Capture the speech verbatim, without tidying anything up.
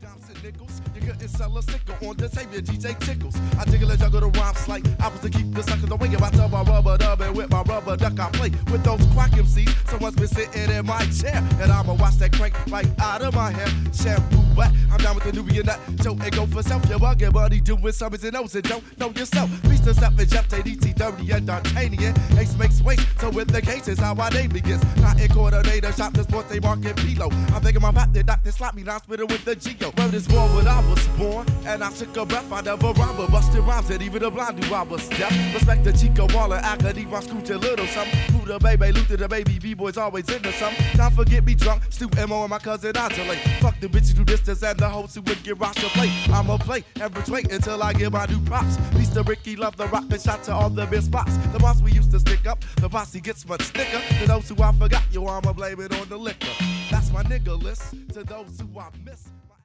Dimes and nickels, you couldn't sell a sticker on the table, D J Tickles. I jiggle and juggle the rhymes like I was to keep the suckers away. If I tell my rubber dub and with my rubber duck, I play with those quack M Cs. Someone's been sitting in my chair, and I'ma watch that crank right out of my hair. Shampoo wet, I'm down with the Nubian nut. Joe and go for self, you're bugging, buddy, doing summers and knows and don't know yourself. Beast to step and Jeff, D T, Dirty and D'Artagnan. Ace makes waste, so with the cases, how my name begins. Not in coordinator, shop this Forte Market Pilo. I'm thinking my pop, the doctor slap me, now spitting with the Geo. Word is born when I was born, and I took a breath, I never rhyme, but busted rhymes, and even the blind knew I was deaf. Respect the Chico Waller, Academy, my scooch a little something. Who the baby, Luther the baby, B-boys always into something. Don't forget me drunk, Stu M O and my cousin Angela. Fuck the bitches who distance and the hoes who would get rocked to play. I'ma play and wait until I get my new props. Mister Ricky love the rock and shot to all the best spots. The boss we used to stick up, the posse gets much thicker. To those who I forgot, yo, I'ma blame it on the liquor. That's my nigga list. To those who I miss.